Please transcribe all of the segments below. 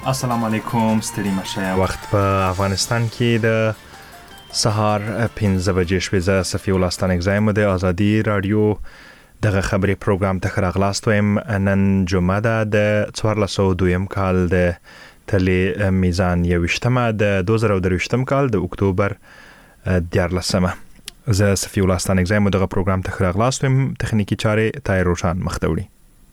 السلام علیکم، ستړي مشه. وخت په افغانستان کې د سهار 15 بجې شوې. زه صفي الله ستانک زایم د ازادي رادیو دغه خبري پروګرام ته راغلاست ويم. نن جمعه ده د 1402 کال د تلې میزان 21 د 2023 کال د اکتوبر 14. زه صفي الله ستانک زایم دغه پروګرام ته راغلاست ويم. تخنیکی چارې تایر روشن مختوړي.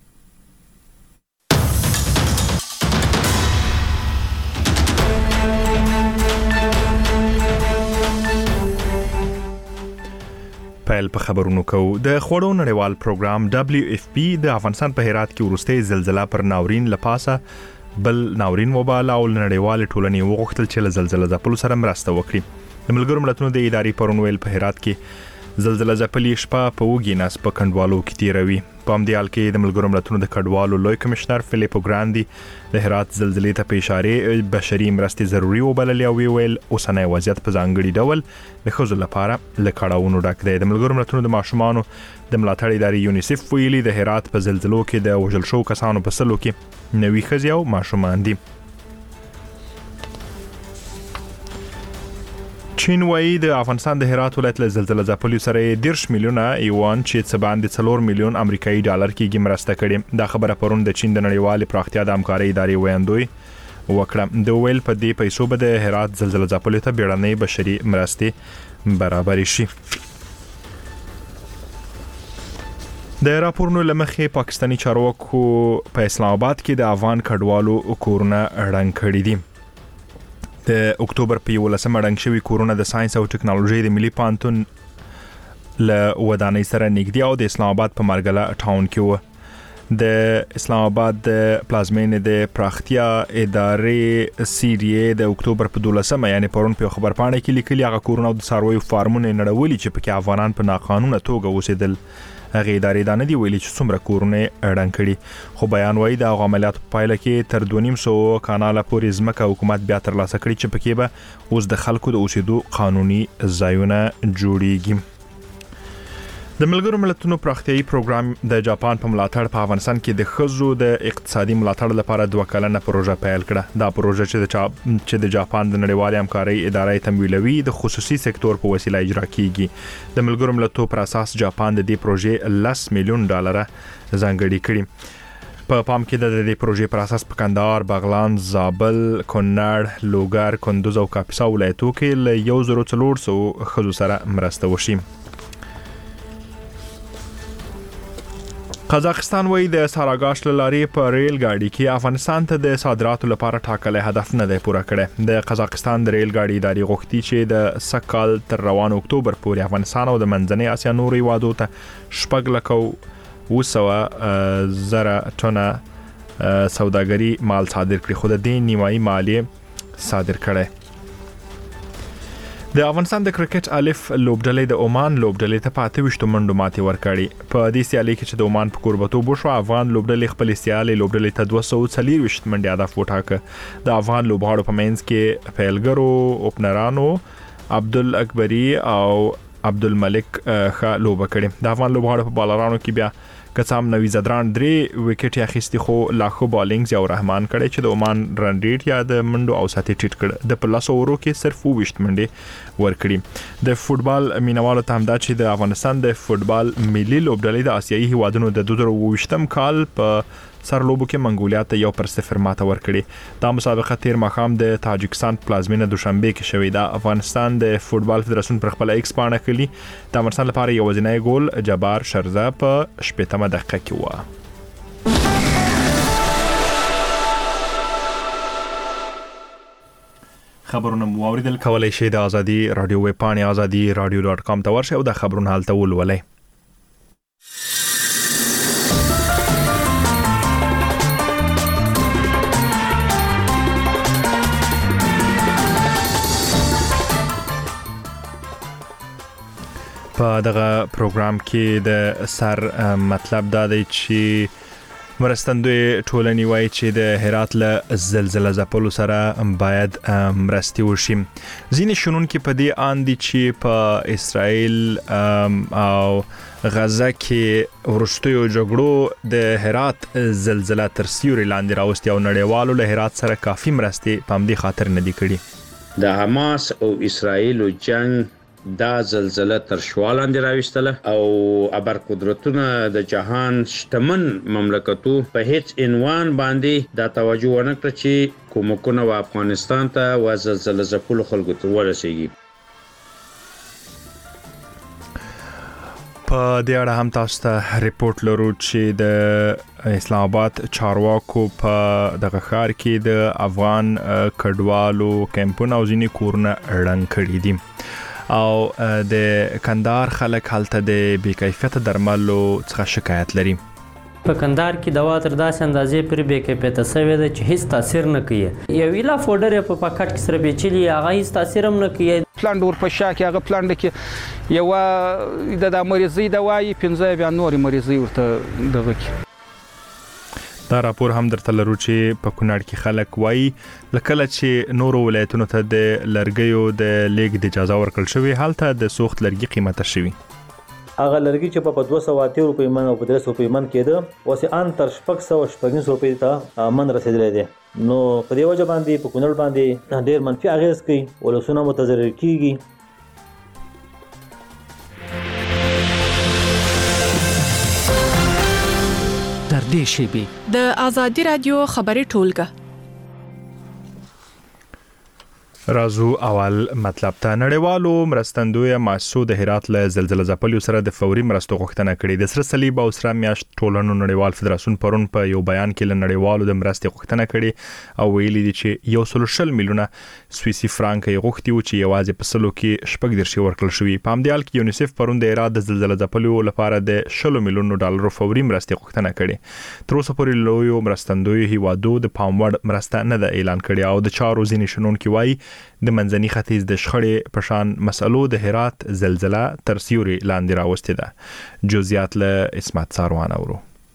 پیل په خبرونو کو. د خوړو نړیوال پروګرام WFP د افغانستان په هرات کې ورستۍ زلزلہ پر ناورین لپاسه بل ناورین وبال او نړیوال ټولنې وغوښتل چې زلزلہ ځپلو سره مرسته وکړي. د ملګرو ملتونو د اداري پرون ویل په هرات کې زلزلہ ځپلې شپه په وګي ناس په کندوالو کې تیروي. په همدې حال کې د ملګرو ملتونو د کډوالو لوی کمشنر فلیپو ګراندي د هرات زلزلې ته په اشاره بشري مرستې ضروري وبللې او ویل اوسنۍ وضعیت په ځانګړي ډول د ښځو لپاره له کړهونو ډک دی. د ملګرو ملتونو د ماشومانو د ملاتړ ادارې یونیسف ویلي د هرات په زلزلو کې د وژل شو کسانو په سلو کې 90 ښځې او ماشومان دي. چین وایي د افغانستان د هرات ولایت له زلزلہ ځپلو سره 10 میلیونه یوان چې څه باندې 4 میلیون امریکایي ډالر کېږي مرسته کړې. دا خبره پرون د چین د نړیوال پراختیا د همکارۍ ادارې ویاندوی وکړه. د ویل په دې پیسو به د هرات زلزلہ ځپلو ته بیړنۍ بشري مرستې برابر شي. د راپورونو لمخې پاکستانی چارواکو په اسلام آباد کې د افغان کډوالو کورونه ړنګ کړي دي. د اکتوبر په 11 ړنګ شوی کورونه د ساينس او ټکنالوژي د ملي پانتون له ودانۍ سره نږدې او د اسلام آباد په مرګله ټاون کې و. د اسلام آباد د پلازمینې د پراختیا ادارې سیریه د اکتوبر په 12 یعنی پرون په خبر پاڼه کې لیکلي هغه کورونه د سارویو فارمونه نړولي چې پکې افغانان په ناقانونه توګه اوسېدل. هغه ادارې دا نه دی ویلي چې څومره کورونه ړنګ کړي، خو بیان وایي د عملیات په پایله کې تر 2.5 کاناله پورې ځمکه حکومت بیا ترلاسه کړي چې پکې به اوس د خلکو د اوسېدو قانوني ځایونه جوړیږي. د ملګرو ملتونو پراختیایي پروګرام د جاپان په ملاتړ په افغانستان کې د ښځو د اقتصادي ملاتړ لپاره 2 کلنه پروژه پیل کړه. دا پروژه چې د جاپان د نړیوال همکارۍ ادارې تمویلوي د خصوصي سکتور په وسیله اجرا کیږي. د ملګرو ملتونو پر اساس جاپان د دې پروژې 10 میلیون ډالر ځانګړي کړي. په پام کې د دې پروژې پر اساس په کندهار، بغلان، زابل، کونړ، لوګر، کندوز او کاپیسا ولایتو کې له 1400 ښځو سره مرسته وشي. قزاقستان وایي د ساراګاش لارې په ریل ګاډي کې افغانستان ته د صادراتو لپاره ټاکلي هدف نه دی پوره کړی. د قزاقستان د ریل ګاډي ادارې غوښتي چې د سکال تر روان اکتوبر پورې افغانستان او د منځنۍ اسیا نورو هیوادو ته 6,200,000 ټنه سوداګري مال صادر کړي، خو د دې نیمایي مالیه صادر کړي. د افغانستان د کرکټ الف لوبډلې د عمان لوبډلې ته 28 منډو ماتې ورکړې. په دې سیالي کې چې د عمان په کوربتوب وشو، افغان لوبډلې خپل سیالي لوبډلې ته 240 منډې هدف وټاکه. د افغان لوبغاړو په منځ کې پیلګرو اوپنرانو عبدالاکبري او عبدالملک ښه لوبه کړې. د افغان لوبغاړو په بالرانو کې بیا کڅام نوی زدران 3 وکټ اخیستي، خو لاخو بالینګ یو رحمان کړي چې د عمان رن ریټ یا د منډو او ساتي ټیټ کړ. د پلاس اورو کې صرف 20 منډې ورکړي. د فوتبال مینوالو ته هم دا چې د افغانستان د فوتبال ملي لوبډلې د آسیایي هیوادونو د 2022 کال په سرلوبو کې منګولیا ته 1-0 ماته ورکړي. دا مسابقه تیر ماښام د تاجکستان پلازمینه دوشنبه کې شوې. د افغانستان د فوتبال فدراسیون پر خپل ایکس پاڼه کړي د افغانستان لپاره یو ځینې ګول جبار شرزه په 18 دقیقه کې و. خبرونه مو اوریدل. کولای شئ د ازادي رادیو ویب پاڼې azadi.radio.com ته ورشئ او د خبرونو حالت ولولئ. په دغه پروګرام کې د سر مطلب دا دی چې مرستندوی ټولنې وایي چې د هرات له زلزلې ځپلو سره باید مرستې وشي. ځینې شنونکي په دې اند دي چې په اسرائیل او غزه کې ورستیو جګړو د هرات زلزلہ تر سیوري لاندې راوستي او نړیوالو له هرات سره کافي مرستې په همدې خاطر نه دي کړي. د حماس او اسرائیل جنگ دا زلزلہ تر شوا لاندې راوستله او ابر قدرتونه د جهان شتمن مملکتو په هیڅ عنوان باندې دا توجه ونه کړ چې کومکونه و افغانستان ته و زلزلہ ځپلو خلکو ته ورسیږي. په دې اړه هم تاسو ته ریپورت لرو چې د اسلام آباد چارواکو په دغه ښار کې د افغان کډوالو کمپونه او ځینې کورونه ړنګ کړي دي او د کندهار خلک هلته د بې کیفیته درملو څخه شکایت لري. په کندهار کې دوا تر داسې اندازې پورې بې کیفیته شوې ده چې هیڅ تاثیر نه کوي. یو ویلا فوډر په پاکټ کې سره بیچلي هغه هیڅ تاثیر هم نه کوي. پلاند ور په شا کې هغه پلاند کې یو د مریضي دوايي 15 بیا نور مریضي ورته دغه کې. دا راپور هم درته لرو چې په کونړ کې خلک وایي لکه چې نورو ولایتونو ته د لرګیو د لیږد د اجازه ورکړل شوې هلته د سوخت لرګي قیمته شوي. هغه لرګي چې په 280 روپۍ من او په 300 روپۍ من کېده اوس ان تر 600 روپۍ ته من رسیدلې ده. نو په دې وجه باندې په کونړ باندې ډېر منفي اغیز کوي ولسونه متضرر کیږي. در دې شیبې د آزادي رادیو خبري ټولګه رازو اول مطلب ته نړیوالو مرستندوی مؤسسو د هرات له زلزلې ځپلو سره د فوري مرستو غوښتنه کړې. د سره صلیب او سره میاشت ټولنو نړیوال فدراسیون پرون په یو بیان کې له نړیوالو د مرستې غوښتنه کړې او ویلي دي چې 140 میلیونه سویسي فرانک یې غوښتي و چې یوازې په سلو کې 14 ورکړل شوی. په همدې حال کې یونیسف پرون د هرات د زلزلې ځپلو لپاره د 10 میلیونو ډالرو فوري مرستې غوښتنه کړې. تر اوسه پورې لویو مرستندوی هیوادو د پاموړ مرسته نه ده اعلان کړې او د چارو ځینې شنونکي وایي د منځني ختیځ د شخړې په شان مسلو د هرات زلزلہ تر سیوري لاندې راوستي ده. جزئیات له اسمت ساروان اورو.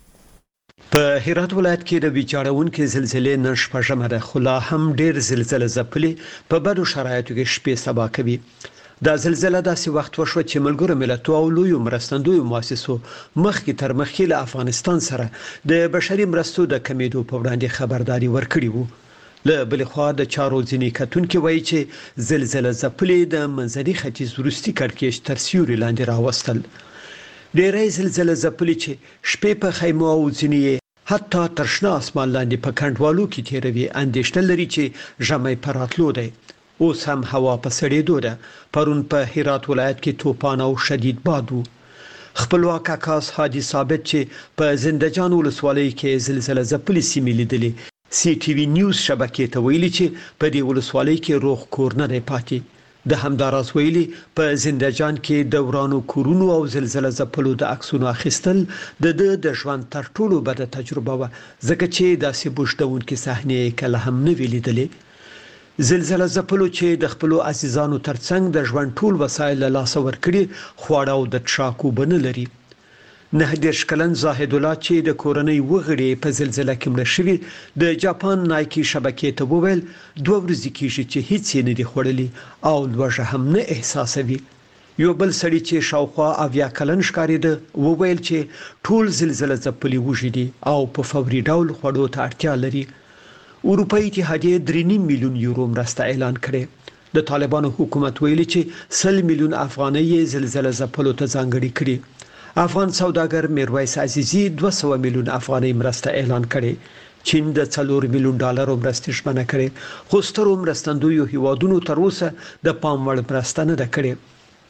په هرات ولایت کې د بیچارهونکو زلزلې نن شپږمه ده خو لا هم ډېر زلزلې ځپلې په بدو شرایطو کې شپې سبا کوي. دا زلزلہ داسې وخت وشو چې ملګرو ملتونو او لویو مرستندوی مؤسسو مخکې تر مخکې له افغانستان سره د بشري مرستو د کمیدو په وړاندې خبرداري ورکړي وو. له بل خوا د چارو ځینې کتونکو وایي چې زلزلہ ځپلې د منځني ختیځ وروستي کړکېچ تر سیوري لاندې راوستل. ډېرې زلزلہ ځپلې چې شپې په خیمو او ځینې حتی تر شنه اسمان لاندې په کندوالو کې تیروي اندېښنه لري چې ژمی په راتلو دی. اوس هم هوا په سړېدو ده. پرون په هرات ولایت کې طوفان او شدید باد و. خپلواک عکاس هادي ثابت چې په زنده‌جان ولسوالۍ کې زلزلہ ځپلې سیمې لیدلې سی ټي وی نیوز شبکې ته ویلي چې په دې ولسوالۍ کې روغ کور نه دی پاتې. د همداراز ویلي په زنده‌جان کې د ورانو کورونو او زلزلہ ځپلو د عکسونو اخیستل د ژوند تر ټولو بده تجربه و ځکه چې داسې بوشدونکې صحنې کله هم نه ویلي دلې. زلزلہ ځپلو چې د خپل عزیزانو ترڅنګ د ژوند ټول وسایل له لاسه ورکړي خواړه او د څښاکو بنه لري. 19 کلن زاهد الله چې د کورنۍ وغړي په زلزلہ کې مړ شوی د جاپان نایکی شبکې ته وویل 2 ورځې کېږي چې هیڅ نه دی خوړلی او لوږه هم نه احساسوي. یو بل سړی چې شاوخوا 80 کلن ښکارېده وویل چې ټول زلزلہ ځپلي وږي دي او په فوري ډول خوړو ته اړتیا لري. اروپایي اتحادیه 3.5 میلیون یورو مرسته اعلان کړې. د طالبانو حکومت ویلي چې 100 میلیون افغانۍ زلزلہ ځپلو ته ځانګړي کړي. افغان سوداګر میرویس عزیزی 200 میلیون افغانۍ مرسته اعلان کړي. چین د 4 میلیون ډالرو مرستې ژمنه کړې خو سترو مرستندویو هیوادونو تر اوسه د پام وړ مرسته نه ده کړې.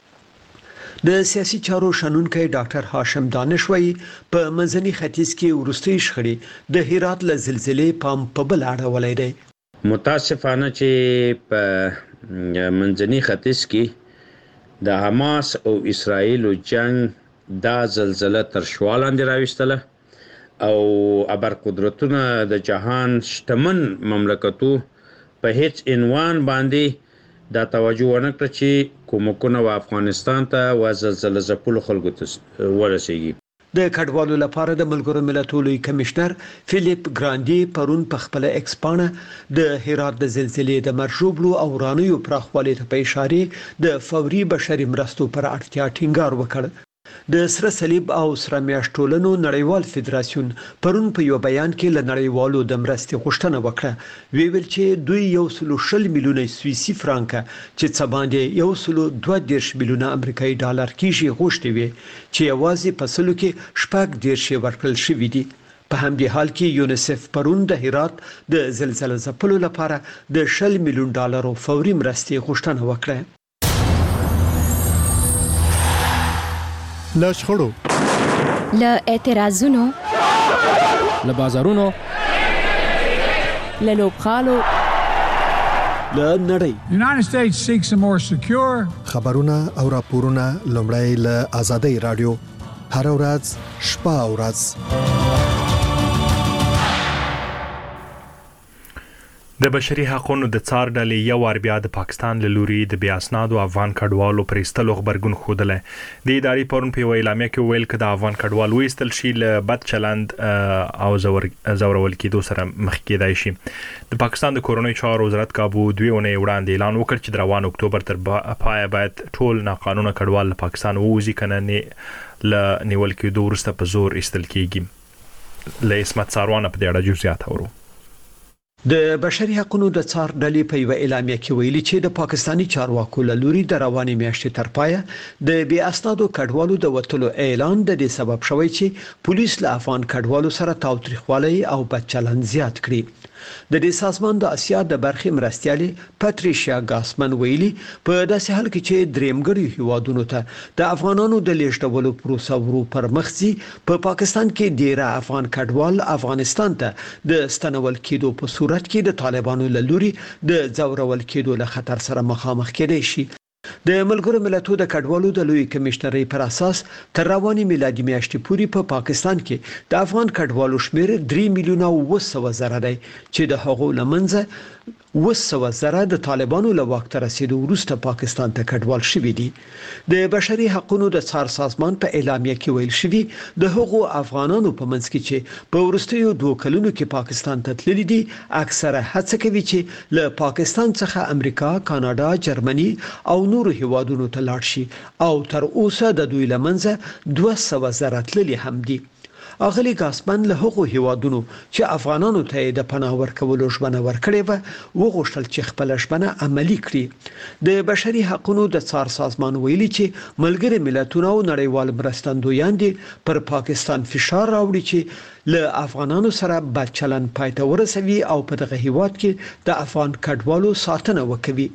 د سیاسي چارو شنونکی ډاکټر هاشم دانش وایي په منځني ختیځ کې وروستي شخړې د هرات له زلزلې پام په بل اړولای دی. متاسفانه چې په منځني ختیځ کې د حماس او اسرائیل جنگ دا زلزلہ تر شوا لاندې راوستله او ابر قدرتونه د جهان شتمن مملکتو په هیڅ عنوان باندې دا توجه ونه کړ چې کومکونه و افغانستان ته و زلزلہ ځپلو خلکو ته ورسیږي. د کډوالو لپاره د ملګرو ملتونو کمشنر فلیپ ګراندي پرون په خپل ایکس پاڼه د هرات د زلزلې د مرجوبلو او ورانیو پراخوالي ته په اشاره د فوري بشري مرستو پر اړتیا ټینګار وکړ. د سره صلیب او سره میاشت ټولنو نړیوال فدراسیون پرون په یو بیان کې له نړیوالو د مرستې غوښتنه وکړه. ویل چې دوی 140 میلیونه سویسي فرانکه چې څه باندې 122 میلیونه امریکایي ډالر کېږي غوښتي وي چې یوازې په سلو کې شپږ دیرشې ورکړل شوي دي. په همدې حال کې یونیسف پرون د هرات د زلزلې ځپلو لپاره د 10 میلیون ډالرو فوري مرستې غوښتنه وکړه. له شخړو، له اعتراضونو، له بازارونو، له لوبغالو، له نړۍ United States seeks a more secure خبرونه او راپورونه لومړی له آزادۍ رادیو هر ورځ شپه او ورځ. د بشري حقوقو د څار ډلې یو ور بیا د پاکستان له لوري د بیا اسنادو افغان کډوالو پرېستلو خبرګون خوده. د ادارې پرون په اعلامیه کې ویل چې د افغان کډوالو وېستل شي له بد چلند او زورول کېدو سره مخ کېدای شي. د پاکستان د کورونی چارو وزارت کابو 2 اونۍ وړاندې اعلان وکړ چې د روان اکتوبر تر پای باید ټول ناقانونه کډوال له پاکستان ووزي کنه نه ل نیول کېدو وروسته په زور ایستل کېږي. له اسمت ساروان په دې اړه جزئیات اورو. د بشري حقوقو د څار ډلې په یو اعلامیه کې ویلي چې د پاکستانی چارواکو له لوري د رواني میاشتې تر پایه د بیا اسنادو کډوالو د وټلو اعلان د دې سبب شوی چې پولیس له افغان کډوالو سره تاوتریخوالی او بد چلند زیات کړي. د دې سازمان د اسیا د برخې مرستیالي پاتریشیا ګاسمن ویلي په داسې حال کې چې درېمګړي هیوادونو ته د افغانانو د لیږدولو پروسه ورو پر مخ ځي، په پاکستان کې ډیره افغان کډوال افغانستان ته د ستنول کېدو په صورت کې د طالبانو له لوري د ځورول کېدو له خطر سره مخامخ کېدای شي. د ملګرو ملتونو د کډوالو د لوی کمشنرۍ پر اساس تر رواني میلادي میاشتې پورې په پاکستان کې د افغان کډوالو شمیر 3 میلیونه او 200 زره دی چې د هغو لمنځه 200 زره د طالبانو له واک ته رسیدو وروسته پاکستان ته کډوال شوي دي. د بشري حقوقو د څار سازمان په اعلامیه کې ویل شوی د هغو افغانانو په منځ کې چې په وروستیو 2 کلونو کې پاکستان ته تللي دي اکثره هڅه کوي چې له پاکستان څخه امریکا، کاناډا، جرمني او نورو هیوادونو ته لاړ شي او تر اوسه د دوی لمنځه 200 زره تللي هم دي. اغلی ګاسمن له هغو هیوادونو چې افغانانو ته د پناه ورکولو ژمنه ورکړې و وغوښتل چې خپل ژمنه عملي کړي. د بشري حقوقو د څار سازمان ویلي چې ملګري ملتونه او نړیوال مرستندویان دي پر پاکستان فشار راوړي چې له افغانانو سره بد چلند پای ته ورسوي او په دغه هیواد کې د افغان کډوالو ساتنه وکوي.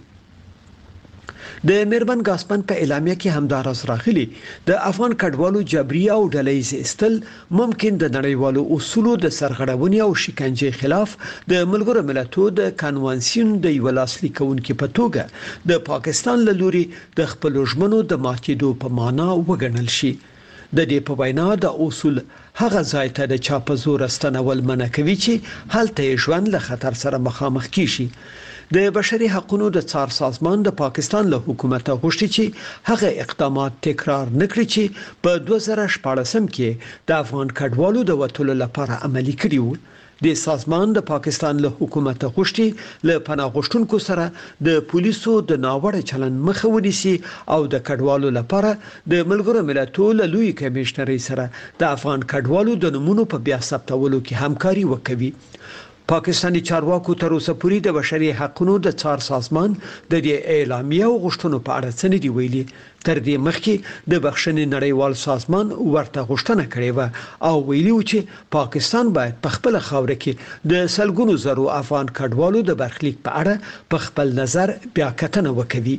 د میرمن ګاسپن په اعلامیه کې همدارس راغلي د افغان کډوالو جبري او ډلهیز استل ممکن د نړیوالو اصولو د سرغړونې او شکنجې خلاف د ملګرو ملتونو د کنوانسیون د یو لاسلیک کوونکې په توګه د پاکستان له لوري د خپل ژمنو د ماتېدو په معنا وګڼل شي. د دې په وینا د اصول هغه ځای ته د چا په زور استنول منع کوي چې هلته ژوند له خطر سره مخامخ کیشي. د بشري حقوقو د څار سازمان د پاکستان له حکومت غوښتي چې هغه اقدامات تکرار نکړي چې په 2014 کې د افغان کډوالو د وټلو لپاره عملي کړي وو. د سازمان د پاکستان له حکومت غوښتي له پناه غوښتونکو سره د پولیسو د ناوړه چلند مخه ونیسي او د کډوالو لپاره د ملګرو ملتونو له لوی کمشنرۍ سره د افغان کډوالو د نمونو په بیا ثبتولو کې همکاري وکوي. پاکستانی چارواکو تر اوسه پورې د بشري حقوقو د څار سازمان د دې اعلامیه او غوښتنو په اړه څه نه دی ویلي. تر دې مخکې د بخښنې نړیوال سازمان ورته غوښتنه کړې و او ویلي و چې پاکستان باید په خپل خاوره کې د سلګونو زرو افغان کډوالو د برخلیک په اړه په خپل نظر بیا کتنه وکړي.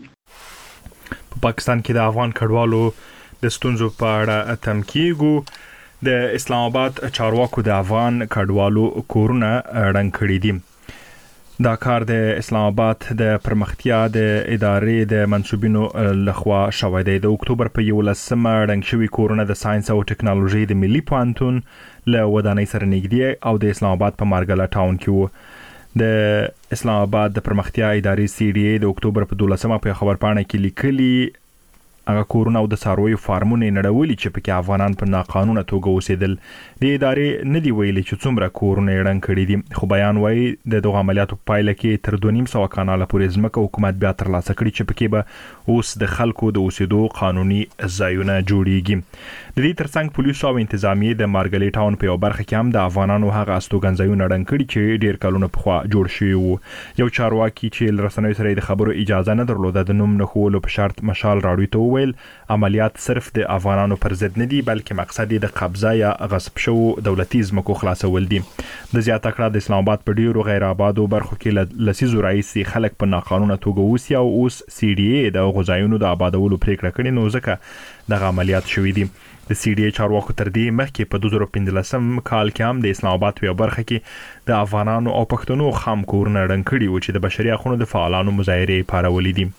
په پاکستان کې د افغان کډوالو د ستونزو په اړه اتم کېږو. د اسلام آباد چارواکو د افغان کډوالو کورونه ړنګ کړي دي. دا کار د اسلام آباد د پرمختیا د ادارې د منسوبینو لخوا شوی دی. د اکتوبر په 11مه ړنګ شوي کورونه د ساينس او ټکنالوژي د ملي پوهنتون له ودانۍ سره نږدې او د اسلام آباد په مارګله ټاون کې وو. د اسلام آباد د پرمختیا ادارې CDA د اکتوبر په 12مه په خبرپاڼه کې لیکلي هغه کورونه او د څارویو فارمونه نړولي چې پکې افغانان په ناقانونه توګه اوسېدل. د ادارې نه دی ویلي چې څومره کورونه یې ړنګ کړي دي، خو بیان وایي د دغه عملیاتو په پایله کې تر 2.5 کاناله پورې ځمکه حکومت بیا ترلاسه کړي چې پکې به اوس د خلکو د اوسېدو قانوني ځایونه جوړیږي. د دې ترڅنګ پولیسو او انتظامیې د مارګلي ټاون په یو برخه کې هم د افغانانو هغه استوګنځایونه ړنګ کړي چې ډیر کلونه پخوا جوړ شوي وو. یو چارواکي چې له رسنیو سره د خبرو اجازه نه درلوده د نوم نه ښوولو په شرط مشال راډیو ته وویل عملیات صرف د افغانانو پر ضد نه دي، بلکې مقصد یې د قبضه یا غصب شوو دولتي ځمکو خلاصول دي. د زیاته کړه د اسلام آباد په ډیرو غیر آبادو برخو کې لسیزو راهیسې خلک په ناقانونه توګه اوسي او اوس CDA د غوځایونو د آبادولو پریکړه کړې، نو ځکه دغه عملیات شوي دي. د CDA چارواکو تر دې مخکې په 2015 کال کې هم د اسلام آباد په برخه کې د افغانانو او پښتنو خام کورونه ړنګ کړي و چې د بشري حقوقو د فعالانو مظاهرې پارولې دي.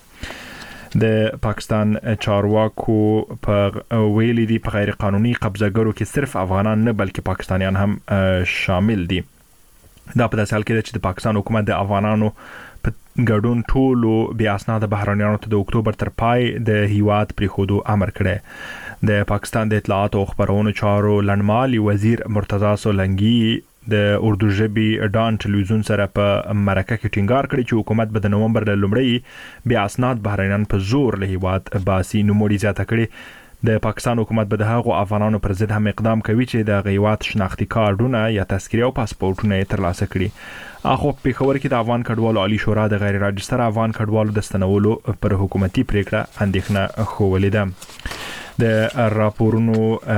د پاکستان چارواکو په ویلي دي په غیر قانوني قبضه‌ګرو کې صرف افغانان نه بلکې پاکستانیان هم شامل دي. دا په داسې حال کې چې د پاکستان حکومت د افغانانو په ګډون ټولو بیا اسناد بهرانیانو ته د اکتوبر تر پای د هیواد پریښودو امر کړی. د پاکستان د اطلاعات او خبرونو چارو لنډمالي وزیر مرتضی سولنګي د اردو ژبې ډان ټلویزیون سره په مرکه کې ټینګار کړی چې حکومت به د نومبر له لومړۍ بیا اسناد بهرانیان په زور له هیواد باسي. نوموړي زیاته کړي د پاکستان حکومت به د هغو افغانانو پر ضد هم اقدام کوي چې د هیواد شناختي کارتونه یا تذکرې او پاسپورتونه یې ترلاسه کړي. اخو په پیښور کې د افغان کډوالو عالی شورا د غیر راجستر افغان کډوالو د ستنولو پر حکومتي پریکړه اندېښنه ښودلې ده. د راپورونو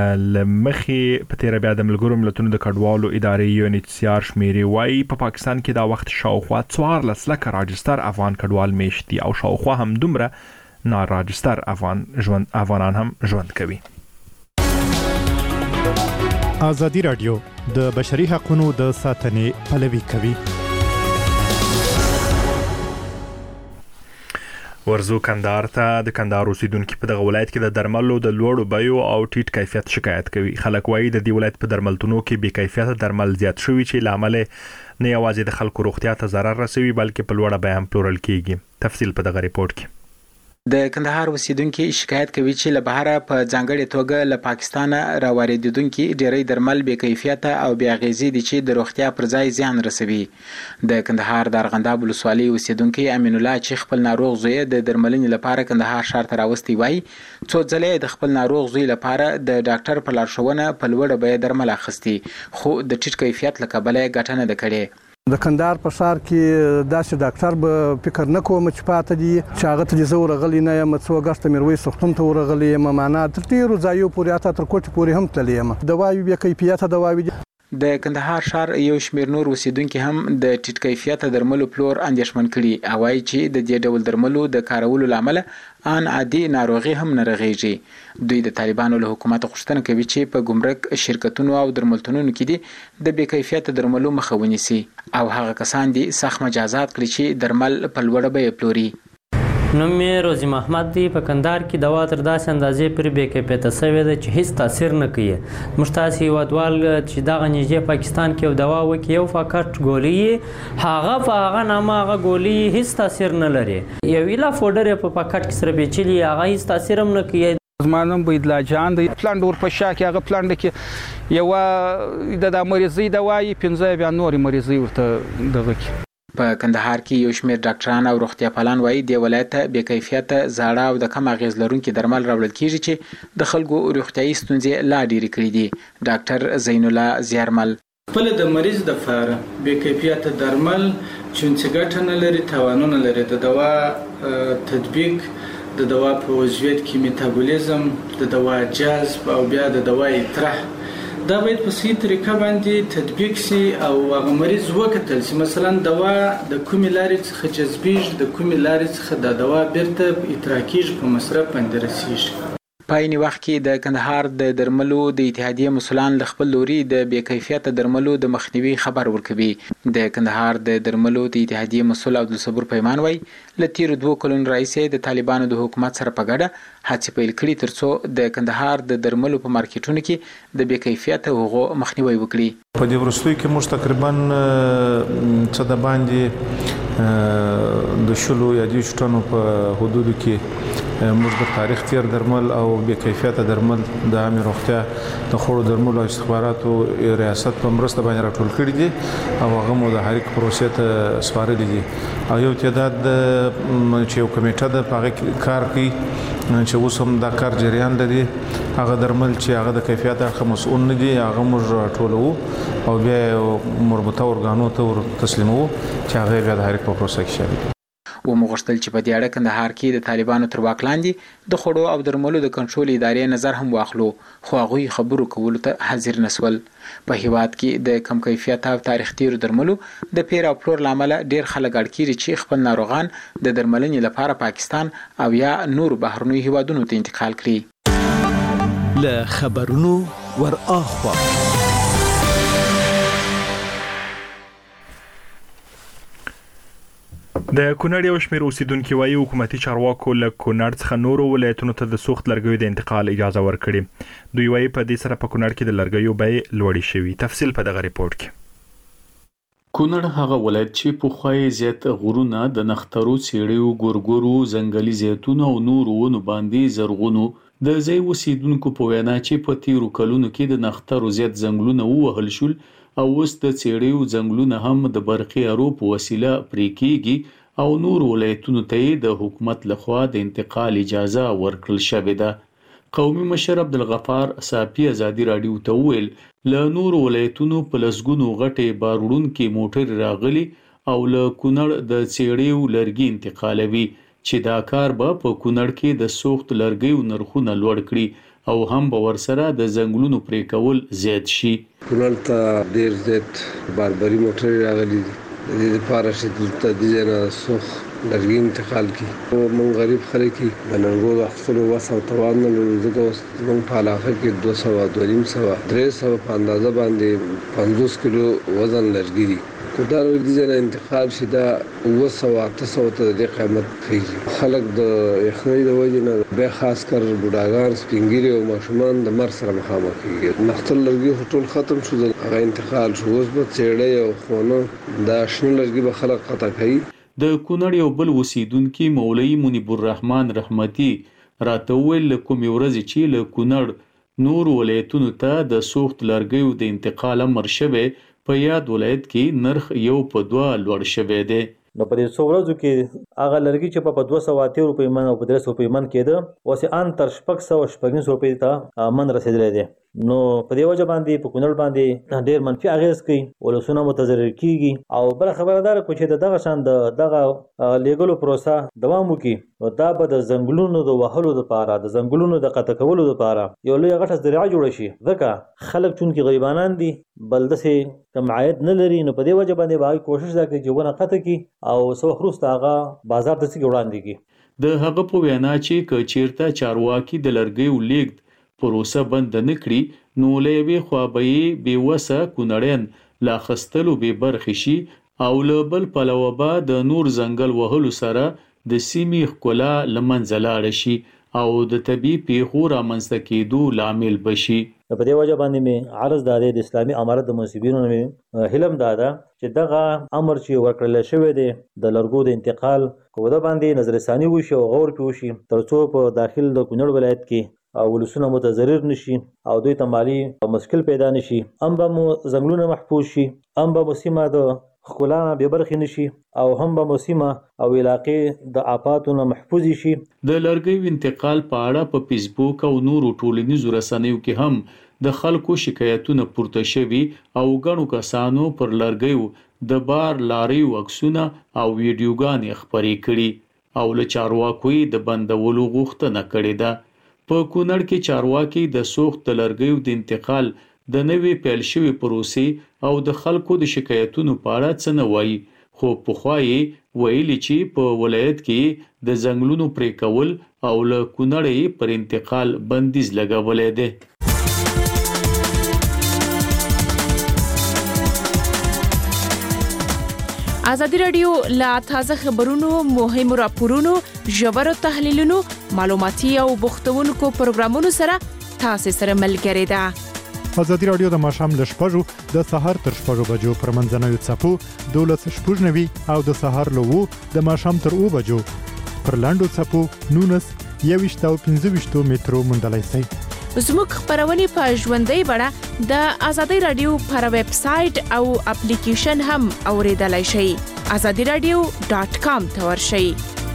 لمخې په تیر بیا د ملګرو ملتونو د کډوالو ادارې UNHCR شمیرې وایي په پاکستان کې دا وخت شاوخوا 14 لکه راجستر افغان کډوال میشت دي او شاوخوا هم دومره ناراجستر افغانان هم ژوند کوي. ازادي رادیو د بشري حقوقو د ساتنې پلوي کوي. ورزو کندهار ته د کندهار اوسیدونکو په دغه ولایت کې د درملو د لوړو بیو او ټیټ کیفیت شکایت کوي. خلک وایي د دې ولایت په درملتونو کې بې کیفیت درمل زیات شوي چې لامل نه یوازې د خلکو روغتیا ته ضرر رسوي بلکې په لوړه بیه هم پلورل کیږي. تفصیل په دغه ریپورت کې. د کندهار اوسیدونکو شکایت کوي چې له بهره په ځانګړي توګه له پاکستان راوړېدونکو ډېری درمل بې کیفیت او بې اغېزې دي چې د روغتیا پر ځای زیان رسوي. د کندهار د ارغنداب ولسوالۍ اوسیدونکو امین الله چې خپل ناروغ زوی د درملنې لپاره کندهار ښار ته راوستي وای څو ځله د خپل ناروغ زوی لپاره د ډاکټر په لارښوونه په لوړه بیه درمل اخیستي خو د ټیټ کیفیت له کبله ګټه نه ده کړې. د کندهار په ښار کې داسې ډاکټر به فکر نه کوم چې پاته دي چې هغه ته زه ورغلی نه یم څو اګست میرویس روغتون ته ورغلی یم معنا تر ډیرو ځایو پورې اته تر کوټې پورې هم تللی یم. دواوې بې کیفیته دواوې دي. د کندهار ښار یو شمېر نور اوسیدونکي هم د ټیټ کیفیته درملو پلور اندېښمن کړي او وایي چې د دې ډول درملو د کارولو لامل ان عادي ناروغي هم نه رغېږي. دوی د طالبانو له حکومت غوښتنه کوي چې په ګمرک شرکتونو او درملتونونو کې دي د بې کیفیته درملو مخه ونیسي او هغه کسان دي سخت مجازات کړي چې درمل په لوړه بیه پلوري. نوم مې روزي محمد دی. په کندهار کې دوا تر داسې اندازې پورې بې کیفیته شوې ده چې هیڅ تاثیر نه کوي. موږ تاسې هیوادوال چې دغه نږدې پاکستان کې یو دوا وکړي یو فقط ګولۍ هغه په هغه نامه هغه ګولۍ هیڅ تاثیر نه لري. یو ایلا فوډر یې په پاکټ کې سره پیچلي هغه هیڅ تاثیر هم نه کوي. زما نوم بيدلا جان دی. پلاند ورپشا کې هغه پلاند کې یو د مریضي دوايي 15 بیا نور مریضي ورته دغه کې. په کندهار کې یو شمېر ډاکټران او روغتیا پالان وایي د ولایت بې کیفیته زاړه او د کم اغېز لرونکي درمل راوړل کیږي چې د خلکو روغتیايي ستونزې لا ډېرې کړې دي. ډاکټر زین الله زیارمل خپل د مریض د لپاره بې کیفیته درمل چې ګټه نه لري تاوانونه لري. د دوا تطبیق د دوا په وضعیت کې میتابولیزم د دوا جذب او بیا د دوا اطراح دا باید په صحیح طریقه باندې تطبیق شي او هغه مریض وکتل شي. مثلا دوا د کومې لارې څخه جذبیږي د کومې لارې څخه د دوا بیرته اطراح کیږي په مصرف باندې رسیږي. په عین وخت کې د کندهار د درملو د اتحادیه مسولان ل خپل لوري د بې کیفیته درملو د مخنیوي خبر ورکوي. د کندهار د درملو د اتحادیه مسول عبدالصبور پیمان وای ل تیر 2 کلونو راځي د طالبانو د حکومت سره په ګډه هڅې پیل کړي ترڅو د کندهار د درملو په مارکیټونو کې د بې کیفیته هغو مخنیوي وکړي. په دې وروستیو کې موږ تقریبا څه د باندې د شلو یا 10 ټنو په حدودو کې موږ د تاریخ تیر درمل او بې کیفیته درمل د عامه روغتیا د خوړو درملو او استخباراتو ریاست په مرسته باندې راټول کړي دي او هغه مو د حریک پروسې ته سپارلي دي او یو تعداد چې یو کمیټه د هغه کار کوي چې اوس هم دا کار جریان لري. هغه درمل چې هغه د کیفیت اړخ مسؤل نه دي هغه موږ ټولو او بیا مربوطه ارګانو ته تسلیمو چې هغه بیا د حریک په پروسه کې شامل و مغشتل چې په دې اړه کندهار کې د طالبانو تر واک لاندې د خوړو او درملو د کنټرول ادارې نظر هم واخلو خو هغه خبرو کولو ته حاضر نسول. په هیواد کې د کم کیفیت او تاریخ تیر درملو د پیر او پلور لامل ډیر خلک اړکیږي چې خپل ناروغان د درملنې لپاره پاکستان او یا نور بهرنی هیوادونو ته انتقال کړي. له خبرونو ور اخوا د کونړ یو شمېر اوسیدونکو وايي حکومتي چارواکو له کونړ څخه نورو ولایتونو ته د سوخت لرګیو د انتقال اجازه ورکړي. دوی وايي په دې سره په کونړ کې د لرګیو بیې لوړې شوي. تفصیل په دغه ریپورت کې. کونړ هغه ولایت چې په خوای زیات غرونه د نخترو سیړیو ګورګورو ځنګلي زیتونو او نورو ونو باندې زرغونو د ځای اوسیدونکو په وینا چې په تیرو کلونو کې د نخترو زیات ځنګلونه ووهل شول او اوس د سیړیو ځنګلونه هم د برقي ارو په وسیله پرې کېږي او نور ولایتونو ته د حکومت لخوا د انتقال اجازه ورکړل شوې ده. قومي مشر عبدالغفار صافي ازادي رادیو ته وویل له نور ولایتونو په لسګونو غټې باروړونکې موټر راغلي او له کونړ د سیړیو لرګي انتقالوي چې دا کار به په کونړ کې د سوخت لرګیو نرخونه لوړ کړي او هم به ورسره د ځنګلونو پرې کول زیات شي. کونړ ته ډیر زیات باربري موټر راغلي دي د دې لپاره چې دلته د ځای سوخ لرګي انتقال کړي او موږ غریب خلک د ننګو د اخیستلو وس او توان نه لرو ځکه اوس موږ په علاقه کې 200 300 په اندازه باندې 50 کیلو وزن لرګي دي. دا د ځای انتقال شي دا 200 ته د قیمت کیږي. خلک د یخنۍ د وجې نه به خاص کر بوډاګان سپینګیري او ماشومان د مر سره مخامخ کیږي. نختل لرګي ټول ختم شو هغه انتقال شو اوس به چېړې او خونه دا شنه لرګي به خلک قطع کوي. د کونړ یو بل اوسیدونکي مولوي منیب الرحمن رحمتي راته وویل له کومې ورځې چې له کونړ نور ولایتونو ته د سوخت لرګیو د انتقال امر شوی په یاد ولایت کې نرخ یو په 2 لوړ شوی دی. نو په دې څو ورځو کې هغه لرګي چې په 280 روپۍ من او په 300 روپۍ من کېده اوس ان تر 650 روپۍ ته من رسیدلی دی. نو په دې وجه باندې په کونړ باندې ډېر منفي اغیز کوي ولسونه متضرر کیږي او بل خبردار کو چې دغه شان دغه لیګلو پروسه دوام وکړي نو دا به د ځنګلونو د وهلو لپاره د ځنګلونو د قطع کولو لپاره یو لوی غټه ذریعہ جوړ شي. ځکه خلک چون کې غریبانان دي بل دسه کم عاید نه لري نو په دې وجه باندې باید کوشش وکړي چې ونه قطع کی او سو خروست هغه بازار ته څنګه وړاندې کی. د هغه په وینا چې کچیرته چارواکي د لرګیو لیږد پروسه بند نه کړي نو لوي خوابې به وسه کونړین لا خستلو به برخي شي او له بل پلوبا د نور ځنګل وهلو سره د سیمې ښکلا لمنځه لاړ شي او د طبي پیښو رامنځته کېدو لامل بشي. په دې وجه باندې مې عرض دادې د اسلامي امارت د منصبینو مې هلم دادا چې دغه امر چې ورکړل شوی دی د لرګو د انتقال کوده باندې نظر ثاني وشي او غور کې وشي ترڅو په داخل د کونړ ولایت کې او ولسونه متضرر نشي او دوی ته مالی مشکل پیدا نشي. هم به مو ځنګلونه محفوظ شي هم به مسیمه د ښکلا نه بې برخې نشي او هم به مسیمه او علاقې د آفاتو نه محفوظ شي. د لرګیو انتقال په اړه په فیسبوک او نورو ټولنیزو رسنیو کې هم د خلکو شکایتونه پورته شوي او ګڼو کسانو پر لرګیو د بار لاریو عکسونه او ویډیوګانې خپرې کړي او له چارواکو د بندولو غوښتنه کړې ده. په کونړ کې چارواکي د سوخت د لرګیو د انتقال د نوې پیل شوی پروسې او د خلکو د شکایتونو په اړه څه نه وایي خو پخوا یې ویلي چې په ولایت کې د ځنګلونو پرې کول او له کونړ پر انتقال بندیز لګولی دی. ازادي راډیو لا تازه خبرونو، مهمو راپورونو، ژورو تحلیلونو، معلوماتي او بوختونکو پروګرامونو سره تاسو سره ملګری ده. ازادي راډیو د ماښام ل 6:00 د سهار تر 6:00 بجو پر منځنوي څپو 12:90 او د سهار له 2 د ماښام تر 2 بجو پر لاندو څپو 19 او 15 مترو مندلای شي. زموږ خبرونه په ژوندۍ بڼه د ازادي رادیو پر ویب سټ او اپلیکیشن هم اوریدلای شئ. azadiradio.com ته ورشئ.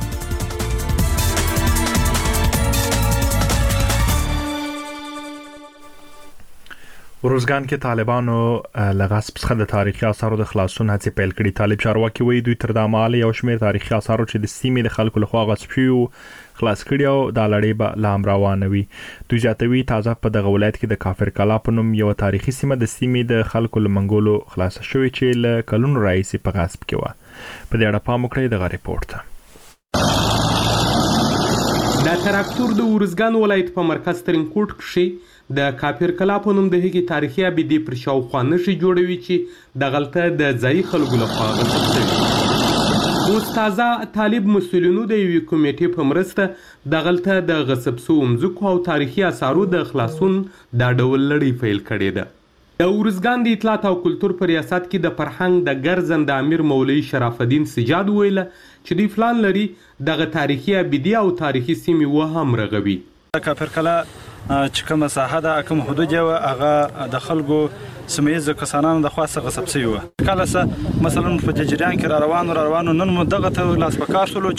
روزګان کې طالبانو لغصب څخه د تاریخي آثارو د خلاصون هڅې پیل کړې. طالب چارواکي وایي دوی تر دامال یو شمېر تاریخي آثارو چې د سیمې د خلکو لخوا غصب شوي خلاص کړي او د لړۍ به لام روانه وي. دوی زیاتوي تازه په دغه ولایت کې د کافر کلا په نوم یو تاریخي سیمه د سیمې د خلکو له منګولو خلاص شوې چې له کلونو راهیسې په غصب کې وه. په دې اړه پام وکړئ دغه ریپورت ته. د تراکتور د ورزګان ولایت په مرکز ترینکوټ کې د کافر کلا په نوم د هغې تاریخي ابدي پر شاوخوا نښې جوړوي چې دغلته د ځایي خلکو لخوا غصب شوي. اوس تازه طالب مسؤلینو د یوې کمیټې په مرسته دغلته د غصب شوو مځکو او تاریخي اثارو د خلاصون دا ډول لړۍ پیل کړې ده. د ورزګان د اطلاعات او کلتور په ریاست کې د فرهنګ د ګرځنده امیر مولوي شرف الدین سجاد ویله چې دوی پلان لري دغه تاریخي ابدي او تاریخي سیمې وهم رغوي. کافر کلا چې کومه ساحه ده کوم حدود یو هغه د خلکو سیمایي کسانانو د خاصه غصب شوی و. کله څه مثلا په جریان کې روانو نن مو دغه ته لاس پکار شول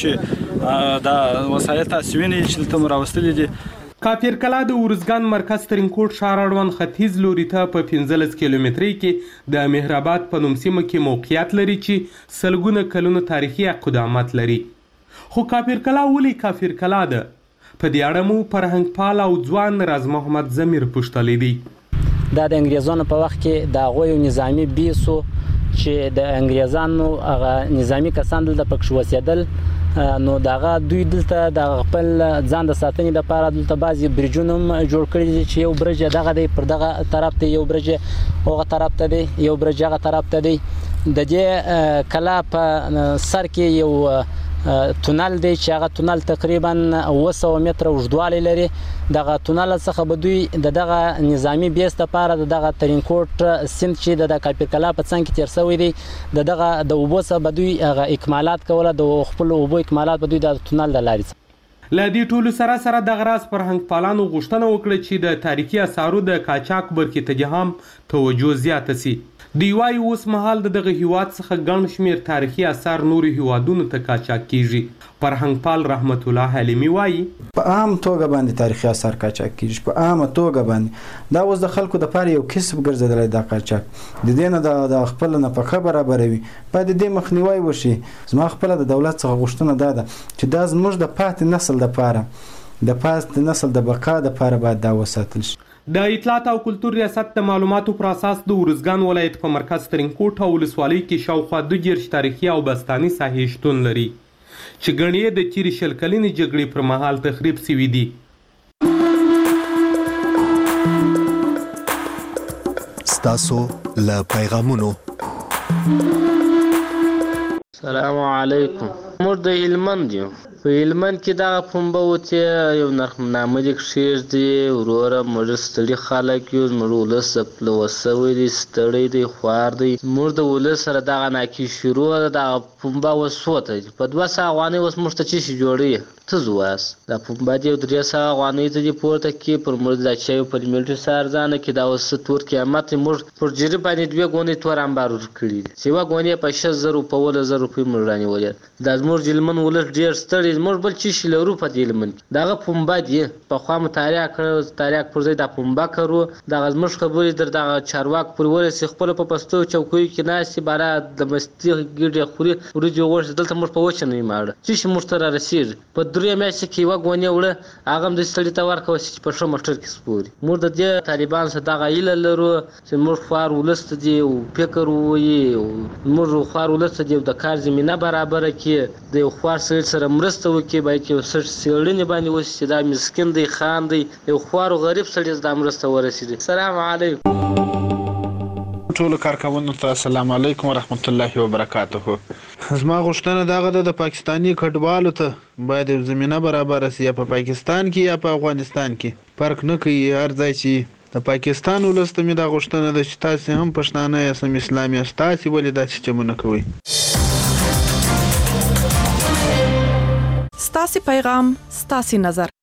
چې د وسایل تاسویني چې تم راوستل دي. کافر کلا د ورزګان مرکز ترینکوټ ښار اړوند ختیځ لوري ته په 15 کیلومترۍ کې د مهرآباد په نوم سیمه کې موقعیت لري چې سلګونه کلونو تاریخي قدامت لري. خو کافر کلا ولې کافر کلا ده؟ په دې اړه مو فرهنګ پال او ځوان راز محمد زمیر پوښتلی دی. دا د انګریزانو په وخت کې د هغوی نظامي بیسو چې د انګریزانو هغه نظامي کسان دلته پکښ اوسېدل، نو دغه دوی دلته د خپل ځان د ساتنې لپاره دلته بعضې برجونه هم جوړ کړي دي چې یو برج دغه دی پر دغه طرف ته، یو برج هغه طرف ته دی، یو برج هغه طرف ته دی. د دې کلا په سر کې یو تونل دی چې هغه تونل تقریبا 200 متره اوږدوالی لري. دغه تونل څخه به دوی دغه نظامي بیس لپاره دغه ترینکوټ سیند چې د کافر کلا په څنګ کې تیر شوی دی دغه د اوبو څخه به دوی هغه اکمالات کوله، د خپل اوبو اکمالات به دوی د تونل د لارې څخه. له دې ټولو سره دغه راز فرهنګ پالانو غوښتنه وکړه چې د تاریخي اثارو د قاچاق برخې ته هم توجه زیاته سي. دوی وایي اوس مهال دغه هیواد څخه ګڼ شمېر تاریخي اثار نورو هیوادونو ته قاچاق کیږي. فرهنګ پال رحمت الله حلیمي وایي په عام توګه باندې تاریخي اثار قاچاق کیږي، په عامه توګه باندې دا اوس د خلکو د لپاره یو کسب ګرځېدلی دا قاچاق. د دې نه د خپل نفقه برابروي، باید د دې مخنیوی وشي. زما خپله د دولت څخه غوښتنه دا ده چې دا زموږ د پاتې نسل دپاره د پاتې نسل د بقا دپاره باید دا وساتل شي. د اطلاعات او کلتور ریاست د معلوماتو پر اساس د ورزګان ولایت په مرکز ترینکوټ او ولسوالۍ کې شاوخوا 22 تاریخي او بستاني ساحې شتون لري چې ګڼې د تیرې شل کلنې جګړې پر مهال تخریب شوي دي. ستاسو له پیغامونو. السلام علیکم. موږ د هلمند یو. په هلمند کې دغه پنبه وتې یو نرخنامه دې کښېږدي وروره موږ ستړي خلک یو، زموږ ولس پلوه شوی دی، ستړی دی، خوار دی. زموږ د ولس سره دغه ناکي شروع ده. دغه پنبه اوس څو ته په 200 افغانۍ اوس موږ ته څه شي جوړوي؟ ته زه وایاست دا پنبه دې 300 افغانۍ ته دې پورته کړي، پر موږ دا چایو په لیمټو څه ارزانه کړي. دا اوس څه تور قیامت دی. موږ پر جرې باندې 2 ګونۍ تور انبار ورکړي دي چې یوه ګونۍ په 6000 په 1000 روپۍ موږ رانیولې. دا زموږ هلمند ولس ډېر ستړی لري موږ بل چی شي لرو په دې لمن دغه پنبه دی په خوا مطالعه کړو تاریخ پر ځای د پنبه کړو دغه زموږ خبرې در دغه چارواک پر ورسې خپل په پستو چوکۍ کې ناشې بارا د مستي ګډه خوري ورجو ورس دلته موږ په وچه نه ماړه چې مشتره رسید په درې میاشتې کې وګونی وړه هغه د ستړي تور کوي چې په شو مټر کې سپوري موږ د دې طالبان سره دغه ایله لرو چې موږ خوار ولست دي او فکر وي موږ خوار ولست دي د کار زمينه برابر کې د خوار سره مرسته وکي باید چې سر سیړنی باندې وسې دا مسکین دی خان دی یو خوار غریب سړی د مرسته ورسېږي السلام علیکم ټول کارکوونکو ته السلام علیکم ورحمت الله وبرکاته زما غوښتنه دغه د پاکستانی کډوالو ته باید زمينه برابر شي یا په پاکستان کې یا په افغانستان کې فرق نه کوي هر ځای چې د پاکستان ولسته مې دا غوښتنه ده چې تاسو هم پښتانه یا سم اسلامي تاسو ولې داسې چمونه کوي ستاسو پیغام ستاسو نظر